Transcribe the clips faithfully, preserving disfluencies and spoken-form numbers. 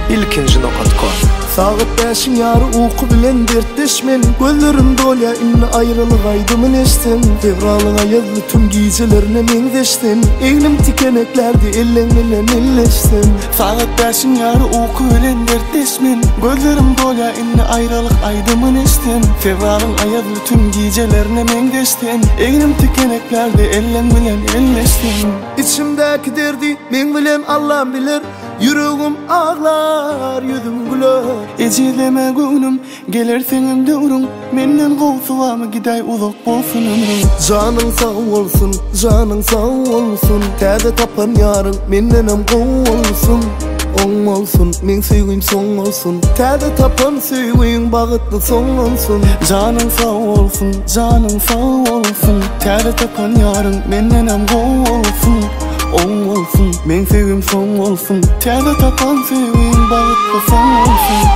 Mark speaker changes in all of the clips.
Speaker 1: ilkinji nokat koy.
Speaker 2: Saat beşin yarı uyku bilen dertleşmen, gözlerim dolya inni ayrılık aydımın eşten. Fevralın ayazlı tüm giycelerine mengdeşten, eglim tikeneklerdi ellen bilen elleşten.
Speaker 3: Saat beşin yarı uyku bilen dertleşmen, gözlerim dolya inni ayrılık aydımın eşten. Fevralın ayazlı tüm giycelerine mengdeşten, eglim tikeneklerdi ellen bilen elleşten.
Speaker 2: İçimdeki derdi men bilen Allah bilir, yüreğim ağlar, yüzüm güler.
Speaker 3: Ecileme günüm, gelir senin dövrün, menden kovsulamı giday uzak bolsun ömrüm.
Speaker 2: Canın sağ olsun, canın sağ olsun, täze tapan yarın mendenem gow olsun. Oň olsun, men söýgüm soň olsun, täze tapan söýgüň bagytly soň olsun.
Speaker 3: Canın sağ olsun, canın sağ olsun, täze tapan yarın mendenem gow olsun. Oň olsun, men söýgüm soň olsun, täze tapan söýgüň bagytly soň olsun.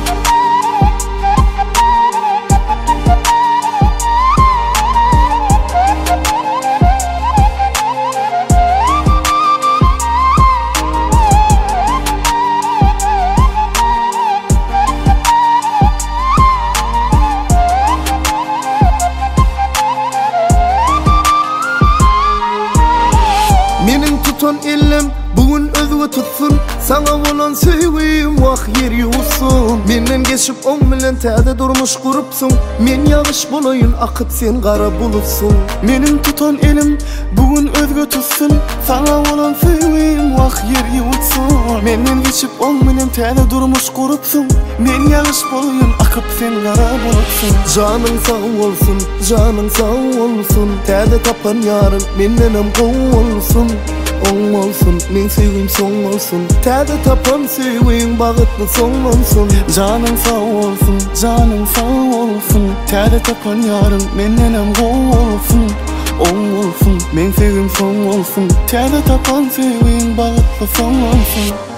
Speaker 2: Menin tutan elim bugün özgü tutsun, sana bolan söýgüm wak yer ýuwsun. Menden geçip oň bilen täze durmuş gurupsun, men ýagyş bolayyn akyp sen gara bulutsun.
Speaker 3: Menin tutan elim bugün özgü tutsun, sana bolan söýgüm wak yer ýuwsun. Menden geçip oň bilen täze durmuş gurupsun, men ýagyş bolayyn akyp sen gara bulutsun.
Speaker 2: Canın sağ olsun, canın sağ olsun, täze tapan yarın mendenem gow olsun. Oň olsun, men söýgüm soň olsun, täze tapan söýgüň bagytly soň olsun.
Speaker 3: Canın sağ olsun, canın sağ olsun, täze tapan yarın mendenem gow olsun. Oň olsun, men söýgüm soň olsun, täze tapan söýgüň bagytly soň olsun.